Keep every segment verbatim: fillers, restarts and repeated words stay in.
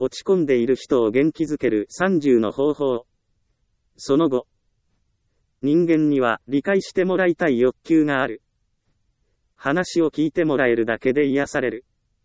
落ち込んでいる人を元気づけるさんじゅうの方法。その後、人間には理解してもらいたい欲求がある。話を聞いてもらえるだけで癒される。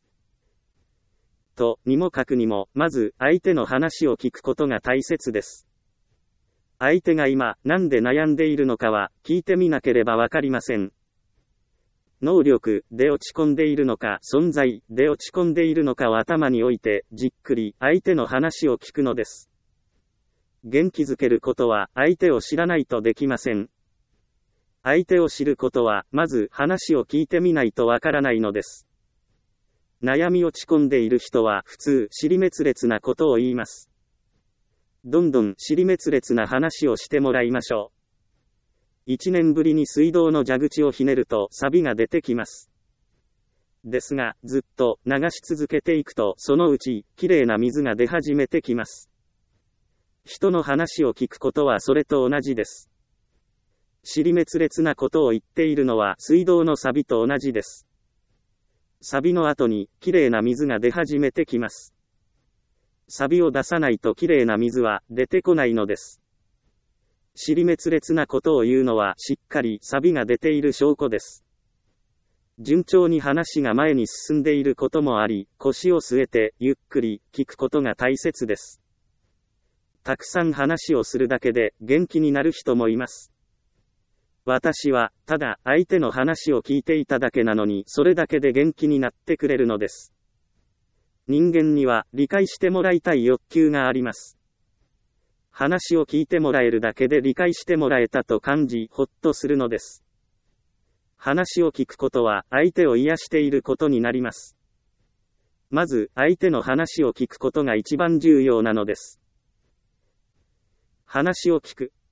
とにもかくにも、まず相手の話を聞くことが大切です。相手が今なんで悩んでいるのかは聞いてみなければわかりません。能力で落ち込んでいるのか、存在で落ち込んでいるのかを頭に置いてじっくり相手の話を聞くのです。元気づけることは相手を知らないとできません。相手を知ることはまず話を聞いてみないとわからないのです。悩み落ち込んでいる人は普通尻滅裂なことを言います。どんどん尻滅裂な話をしてもらいましょう。一年ぶりに水道の蛇口をひねると錆が出てきます。ですが、ずっと流し続けていくとそのうちきれいな水が出始めてきます。人の話を聞くことはそれと同じです。尻滅裂なことを言っているのは水道の錆と同じです。錆の後にきれいな水が出始めてきます。錆を出さないときれいな水は出てこないのです。尻滅裂なことを言うのはしっかり錆が出ている証拠です。順調に話が前に進んでいることもあり、腰を据えてゆっくり聞くことが大切です。たくさん話をするだけで元気になる人もいます。私はただ相手の話を聞いていただけなのにそれだけで元気になってくれるのです。人間には理解してもらいたい欲求があります。話を聞いてもらえるだけで理解してもらえたと感じ、ほっとするのです。話を聞くことは相手を癒していることになります。まず相手の話を聞くことが一番重要なのです。話を聞く。